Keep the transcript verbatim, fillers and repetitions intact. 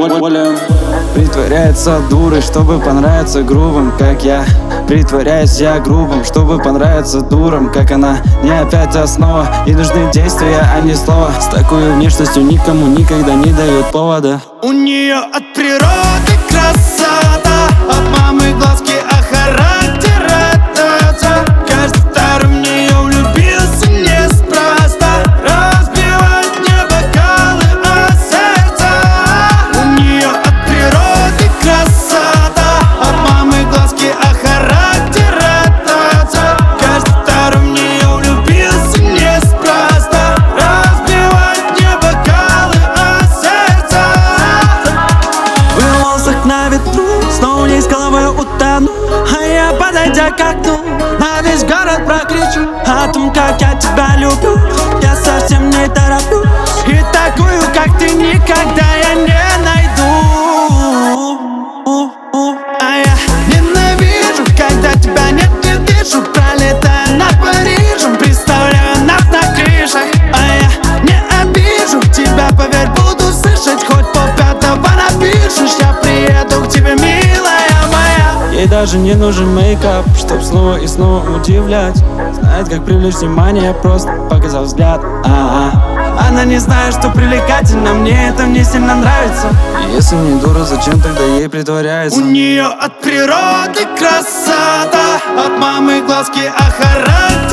волю. Притворяется дурой, чтобы понравиться грубым, как я. Притворяюсь я грубым, чтобы понравиться дурам, как она. Не опять основа, и нужны действия, а не слова. С такой внешностью никому никогда не дают повода. У нее от природы красота, от мамы глазки, а характер отца. Каждый второй в нее влюбился неспроста. Разбивает мне бокалы, а сердца. У нее от природы красота, от мамы глазки, а характер отца. Каждый второй в нее влюбился неспроста. Разбивает мне бокалы, а сердца. На ветру, снова не с головой утону. А я, подойдя к окну, на весь город прокричу о том, как я тебя люблю. Я совсем не тороплюсь, и такую, как ты, никогда я не найду. А я ненавижу, когда тебя нет, не вижу. Пролетая над Парижем, представляю нас на крышах. А я не обижу тебя, поверь, буду слышать. Хоть полпятого напишешь, я приеду к тебе, милая моя. Ей даже не нужен мейкап, чтоб снова и снова удивлять. Знает, как привлечь внимание, просто показав взгляд. А-а. Она не знает, что привлекательно, мне это не сильно нравится. И если не дура, зачем тогда ей притворяется? У нее от природы красота, от мамы глазки, а характер